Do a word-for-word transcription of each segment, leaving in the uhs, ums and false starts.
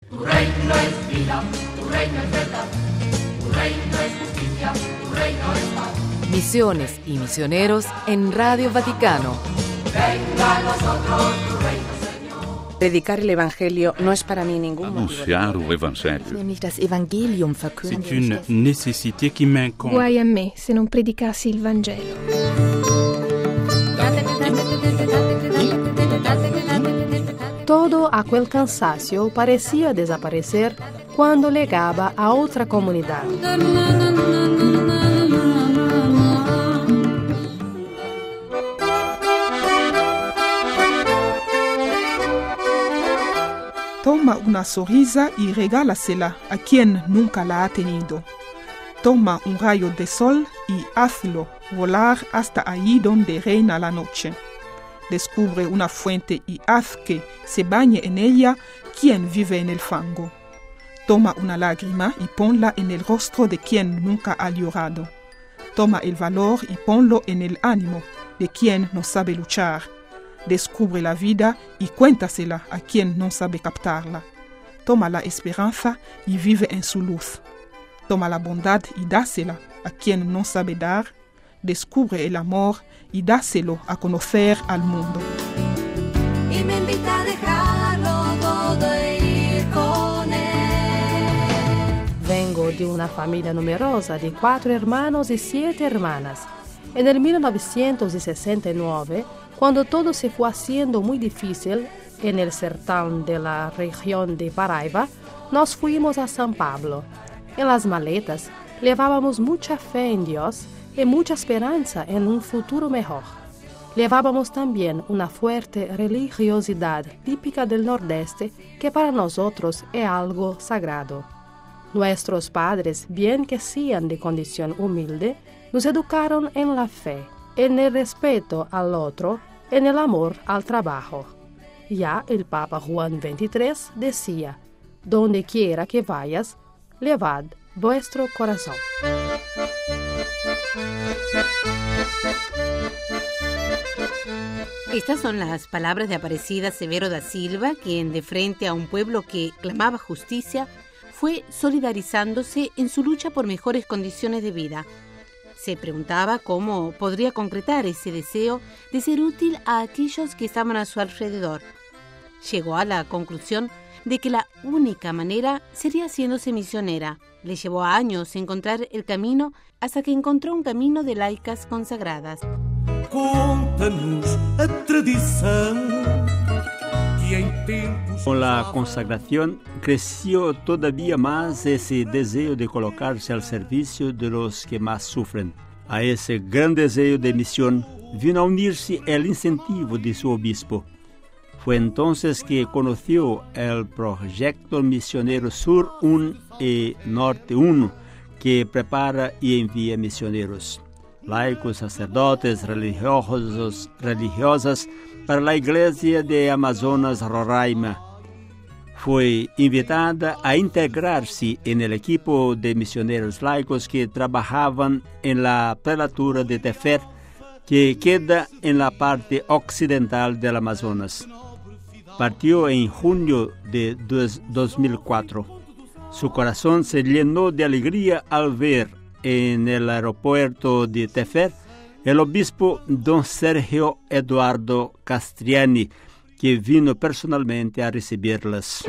Tu reino es vida, tu reino es verdad, tu reino es justicia, tu reino es paz. Misiones y misioneros en Radio Vaticano. Venga a nosotros tu reino, Señor. Predicar el Evangelio no es para mí ningún Anunciar o Evangelho Nämlich das Evangelium verkündigen. C'est une nécessité qui m'incombe. Guai a me se non predicassi il Vangelo. Todo aquel cansancio parecía desaparecer cuando llegaba a otra comunidad. Toma una sonrisa y regálasela a quien nunca la ha tenido. Toma un rayo de sol y hazlo volar hasta allí donde reina la noche. Descubre una fuente y haz que se bañe en ella quien vive en el fango. Toma una lágrima y ponla en el rostro de quien nunca ha llorado. Toma el valor y ponlo en el ánimo de quien no sabe luchar. Descubre la vida y cuéntasela a quien no sabe captarla. Toma la esperanza y vive en su luz. Toma la bondad y dásela a quien no sabe dar. Descubre el amor y dáselo a conocer al mundo. Y me invita a dejarlo todo e ir con él. Vengo de una familia numerosa de cuatro hermanos y siete hermanas. En el mil novecientos sesenta y nueve, cuando todo se fue haciendo muy difícil en el sertán de la región de Paraíba, nos fuimos a San Pablo. En las maletas llevábamos mucha fe en Dios y mucha esperanza en un futuro mejor. Llevábamos también una fuerte religiosidad típica del Nordeste que para nosotros es algo sagrado. Nuestros padres, bien que sean de condición humilde, nos educaron en la fe, en el respeto al otro, en el amor al trabajo. Ya el Papa Juan veintitrés decía, donde quiera que vayas, levad vuestro corazón. Estas son las palabras de Aparecida Severo da Silva, quien de frente a un pueblo que clamaba justicia, fue solidarizándose en su lucha por mejores condiciones de vida. Se preguntaba cómo podría concretar ese deseo de ser útil a aquellos que estaban a su alrededor. Llegó a la conclusión de que la única manera sería haciéndose misionera. Le llevó años encontrar el camino hasta que encontró un camino de laicas consagradas. Conta-nos a tradición que en tempos... Con la consagración creció todavía más ese deseo de colocarse al servicio de los que más sufren. A ese gran deseo de misión vino a unirse el incentivo de su obispo. Fue entonces que conoció el proyecto misionero Sur uno y Norte uno, que prepara y envía misioneros, laicos, sacerdotes, religiosos, religiosas para la iglesia de Amazonas, Roraima. Fue invitada a integrarse en el equipo de misioneros laicos que trabajaban en la prelatura de Tefer, que queda en la parte occidental del Amazonas. Partió en junio de dos mil cuatro. Su corazón se llenó de alegría al ver en el aeropuerto de Tefer el obispo don Sergio Eduardo Castriani, que vino personalmente a recibirlas.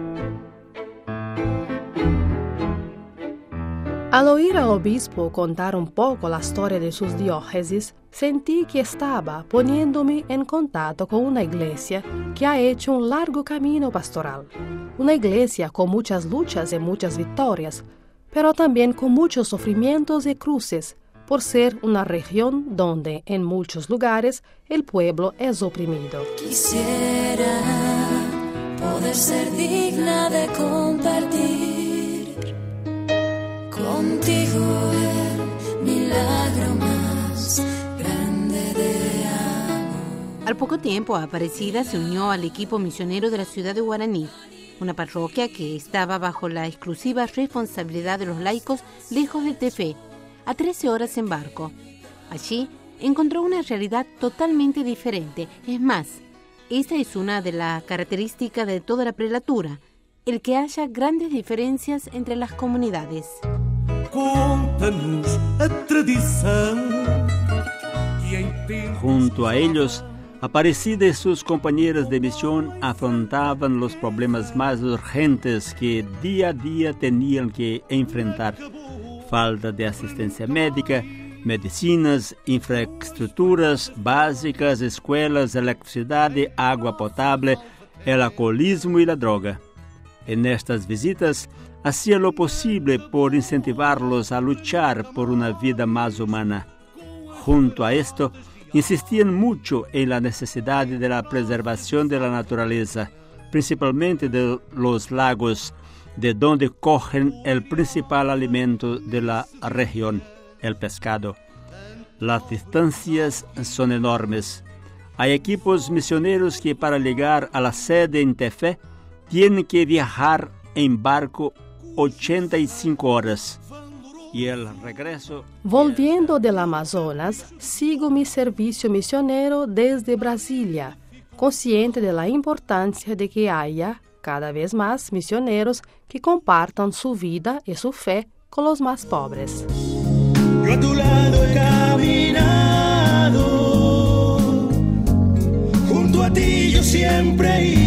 Al oír al obispo contar un poco la historia de sus diócesis, sentí que estaba poniéndome en contacto con una iglesia que ha hecho un largo camino pastoral. Una iglesia con muchas luchas y muchas victorias, pero también con muchos sufrimientos y cruces, por ser una región donde en muchos lugares el pueblo es oprimido. Quisiera poder ser digna de compartir contigo el milagro más grande de amor. Al poco tiempo, Aparecida se unió al equipo misionero de la ciudad de Guaraní, una parroquia que estaba bajo la exclusiva responsabilidad de los laicos lejos del Tefe, a trece horas en barco. Allí encontró una realidad totalmente diferente. Es más, esta es una de las características de toda la prelatura. el que haya grandes diferencias entre las comunidades. Conta-nos a tradição que em tempos... Junto a ellos, Aparecida y sus compañeras de misión afrontaban los problemas más urgentes que día a día tenían que enfrentar: falta de asistencia médica, medicinas, infraestructuras básicas, escuelas, electricidad, agua potable, el alcoholismo y la droga. En estas visitas, hacía lo posible por incentivarlos a luchar por una vida más humana. Junto a esto, insistían mucho en la necesidad de la preservación de la naturaleza, principalmente de los lagos, de donde cogen el principal alimento de la región, el pescado. Las distancias son enormes. Hay equipos misioneros que para llegar a la sede en Tefé tienen que viajar en barco ochenta y cinco horas. Y el regreso... Volviendo del Amazonas, sigo mi servicio misionero desde Brasilia, consciente de la importancia de que haya cada vez más misioneros que compartan su vida y su fe con los más pobres. Yo a tu lado he caminado, junto a ti yo siempre he